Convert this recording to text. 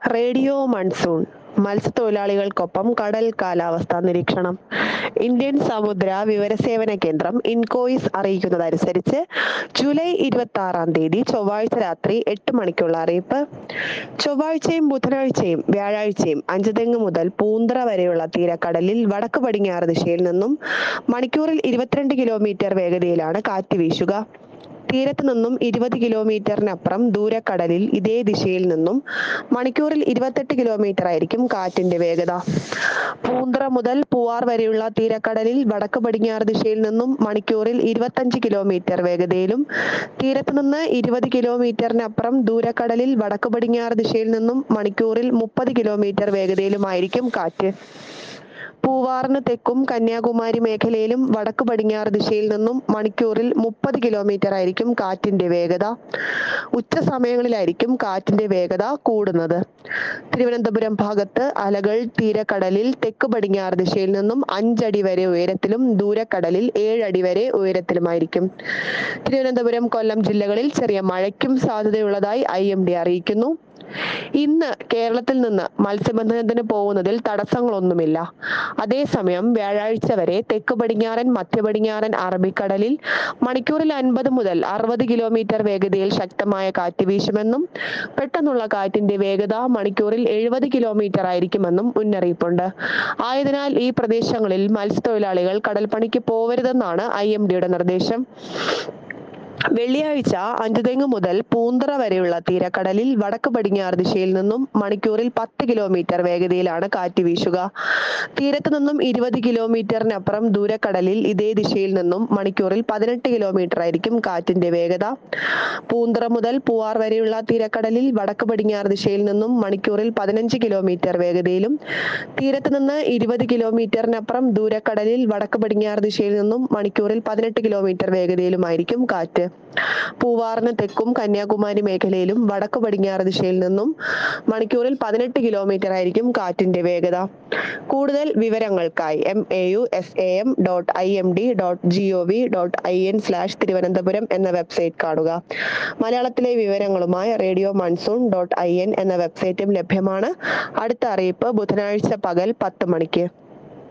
Radio monsoon മത്സ്യത്തൊഴിലാളികൾക്കൊപ്പം കടൽ കാലാവസ്ഥാ നിരീക്ഷണം. ഇന്ത്യൻ സമുദ്ര വിവരസേവന കേന്ദ്രം ഇൻകോയിസ് അറിയിക്കുന്നതനുസരിച്ച് ജൂലൈ 26 ചൊവ്വാഴ്ച രാത്രി 8 മണിക്കുള്ള അറിയിപ്പ്. ചൊവ്വാഴ്ചയും ബുധനാഴ്ചയും വ്യാഴാഴ്ചയും അഞ്ചുതെങ്ങ് മുതൽ പൂന്തറ വരെയുള്ള തീരക്കടലിൽ വടക്ക് പടിഞ്ഞാറ് ദിശയിൽ നിന്നും മണിക്കൂറിൽ 22 കിലോമീറ്റർ വേഗതയിലാണ് കാറ്റ് വീശുക. തീരത്ത് നിന്നും 20 കിലോമീറ്ററിനപ്പുറം ദൂരക്കടലിൽ ഇതേ ദിശയിൽ നിന്നും മണിക്കൂറിൽ 28 കിലോമീറ്റർ ആയിരിക്കും കാറ്റിന്റെ വേഗത. പൂന്തറ മുതൽ പൂവാർ വരെയുള്ള തീരക്കടലിൽ വടക്ക് പടിഞ്ഞാറ് ദിശയിൽ നിന്നും മണിക്കൂറിൽ 25 കിലോമീറ്റർ വേഗതയിലും തീരത്ത് നിന്ന് 20 കിലോമീറ്ററിനപ്പുറം ദൂരക്കടലിൽ വടക്ക് പടിഞ്ഞാറ് ദിശയിൽ നിന്നും മണിക്കൂറിൽ 30 കിലോമീറ്റർ വേഗതയിലുമായിരിക്കും കാറ്റ്. പൂവാറിന് തെക്കും കന്യാകുമാരി മേഖലയിലും വടക്ക് പടിഞ്ഞാറ് ദിശയിൽ നിന്നും മണിക്കൂറിൽ 30 കിലോമീറ്റർ ആയിരിക്കും കാറ്റിന്റെ വേഗത. ഉച്ച സമയങ്ങളിലായിരിക്കും കാറ്റിന്റെ വേഗത കൂടുന്നത്. തിരുവനന്തപുരം ഭാഗത്ത് അലകൾ തീരക്കടലിൽ തെക്ക് പടിഞ്ഞാറ് ദിശയിൽ നിന്നും 5 അടി വരെ ഉയരത്തിലും ദൂരക്കടലിൽ 7 അടി വരെ ഉയരത്തിലുമായിരിക്കും. തിരുവനന്തപുരം, കൊല്ലം ജില്ലകളിൽ ചെറിയ മഴയ്ക്കും സാധ്യതയുള്ളതായി IMD അറിയിക്കുന്നു. ഇന്ന് കേരളത്തിൽ നിന്ന് മത്സ്യബന്ധനത്തിന് പോകുന്നതിൽ തടസ്സങ്ങളൊന്നുമില്ല. അതേസമയം വ്യാഴാഴ്ച വരെ തെക്ക് പടിഞ്ഞാറൻ, മധ്യ പടിഞ്ഞാറൻ അറബിക്കടലിൽ മണിക്കൂറിൽ 50 മുതൽ 60 കിലോമീറ്റർ വേഗതയിൽ ശക്തമായ കാറ്റ് വീശുമെന്നും പെട്ടെന്നുള്ള കാറ്റിന്റെ വേഗത മണിക്കൂറിൽ 70 കിലോമീറ്റർ ആയിരിക്കുമെന്നും മുന്നറിയിപ്പുണ്ട്. ആയതിനാൽ ഈ പ്രദേശങ്ങളിൽ മത്സ്യത്തൊഴിലാളികൾ കടൽപ്പണിക്ക് പോവരുതെന്നാണ് IMDയുടെ നിർദ്ദേശം. വെള്ളിയാഴ്ച അഞ്ചുതെങ്ങ് മുതൽ പൂന്തറ വരെയുള്ള തീരക്കടലിൽ വടക്ക് പടിഞ്ഞാറ് ദിശയിൽ നിന്നും മണിക്കൂറിൽ 10 കിലോമീറ്റർ വേഗതയിലാണ് കാറ്റ് വീശുക. തീരത്ത് നിന്നും 20 കിലോമീറ്ററിനപ്പുറം ദൂരക്കടലിൽ ഇതേ ദിശയിൽ നിന്നും മണിക്കൂറിൽ 18 കിലോമീറ്റർ ആയിരിക്കും കാറ്റിന്റെ വേഗത. പൂന്തറ മുതൽ പൂവാർ വരെയുള്ള തീരക്കടലിൽ വടക്ക് പടിഞ്ഞാറ് ദിശയിൽ നിന്നും മണിക്കൂറിൽ 15 കിലോമീറ്റർ വേഗതയിലും തീരത്ത് നിന്ന് 20 കിലോമീറ്ററിനപ്പുറം ദൂരക്കടലിൽ വടക്ക് പടിഞ്ഞാറ് ദിശയിൽ നിന്നും മണിക്കൂറിൽ 18 കിലോമീറ്റർ വേഗതയിലുമായിരിക്കും കാറ്റ്. പൂവാറിന് തെക്കും കന്യാകുമാരി മേഖലയിലും വടക്ക് പടിഞ്ഞാറ് ദിശയിൽ നിന്നും മണിക്കൂറിൽ 18 കിലോമീറ്റർ ആയിരിക്കും കാറ്റിന്റെ വേഗത. കൂടുതൽ വിവരങ്ങൾക്കായി mau.imd.gov.in/തിരുവനന്തപുരം എന്ന വെബ്സൈറ്റ് കാണുക. മലയാളത്തിലെ വിവരങ്ങളുമായി radio.monsoon.in എന്ന വെബ്സൈറ്റും ലഭ്യമാണ്. അടുത്ത അറിയിപ്പ് ബുധനാഴ്ച പകൽ 10 മണിക്ക്.